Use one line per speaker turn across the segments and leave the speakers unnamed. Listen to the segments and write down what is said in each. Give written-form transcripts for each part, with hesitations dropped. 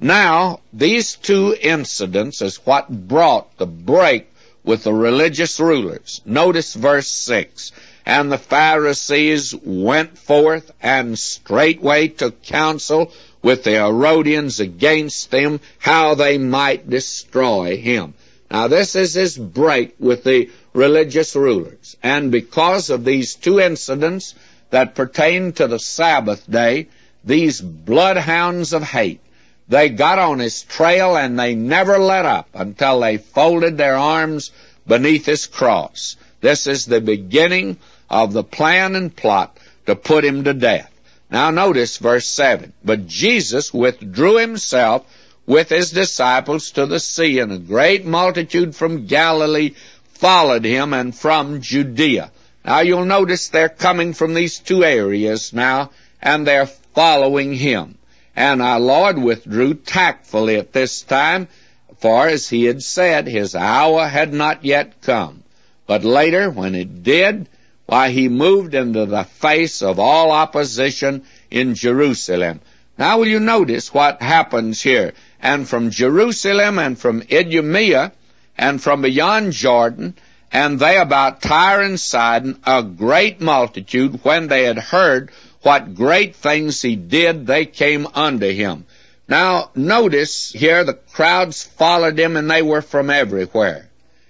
Now, these two incidents is what brought the break with the religious rulers. Notice verse 6. And the Pharisees went forth and straightway took counsel with the Herodians against him, how they might destroy him. Now, this is his break with the religious rulers. And because of these two incidents that pertain to the Sabbath day, these bloodhounds of hate, they got on his trail and they never let up until they folded their arms beneath his cross. This is the beginning of the plan and plot to put him to death. Now notice verse 7. But Jesus withdrew himself with his disciples to the sea, and a great multitude from Galilee followed him, and from Judea. Now you'll notice they're coming from these two areas now, and they're following him. And our Lord withdrew tactfully at this time, for as he had said, his hour had not yet come. But later, when it did, why, he moved into the face of all opposition in Jerusalem. Now will you notice what happens here? And from Jerusalem and from Idumea and from beyond Jordan, and they about Tyre and Sidon, a great multitude, when they had heard what great things he did, they came unto him. Now, notice here the crowds followed him, and they were from everywhere.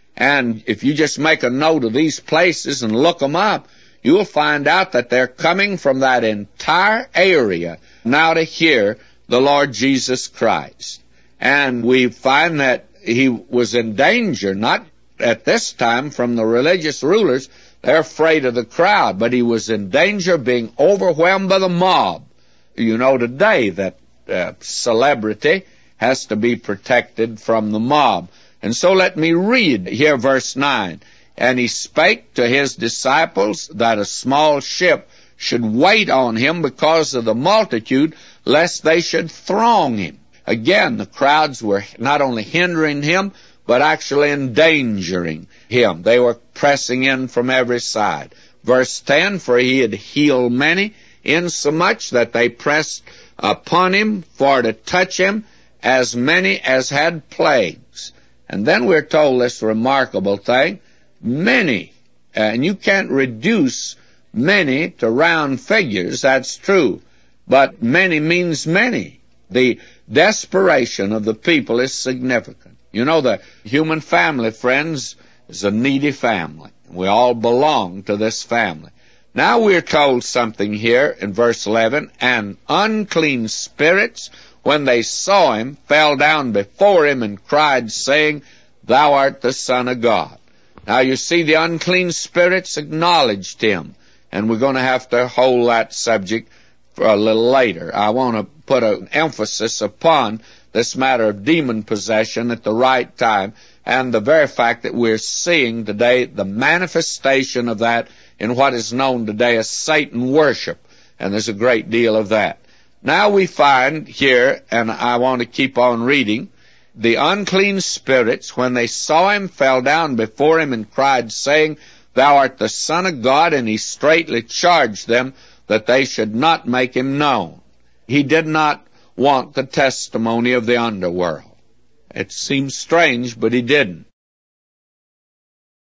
And if you just make a note of these places and look them up, you'll find out that they're coming from that entire area now to hear the Lord Jesus Christ. And we find that he was in danger, not at this time from the religious rulers. They're afraid of the crowd, but he was in danger of being overwhelmed by the mob. You know today that celebrity has to be protected from the mob. And so let me read here verse 9. And he spake to his disciples that a small ship should wait on him because of the multitude, lest they should throng him. Again, the crowds were not only hindering him, but actually endangering him. They were pressing in from every side. Verse 10, for he had healed many, insomuch that they pressed upon him for to touch him, as many as had plagues. And then we're told this remarkable thing, many, and you can't reduce many to round figures, that's true, but many means many. The desperation of the people is significant. You know, the human family, friends, is a needy family. We all belong to this family. Now we're told something here in verse 11, and unclean spirits, when they saw him, fell down before him and cried, saying, Thou art the Son of God. Now you see, the unclean spirits acknowledged him, and we're going to have to hold that subject for a little later. I want to put an emphasis upon this matter of demon possession at the right time, and the very fact that we're seeing today the manifestation of that in what is known today as Satan worship, and there's a great deal of that. Now we find here, and I want to keep on reading, the unclean spirits, when they saw him, fell down before him and cried, saying, Thou art the Son of God, and he straitly charged them that they should not make him known. He did not want the testimony of the underworld. It seems strange, but he didn't.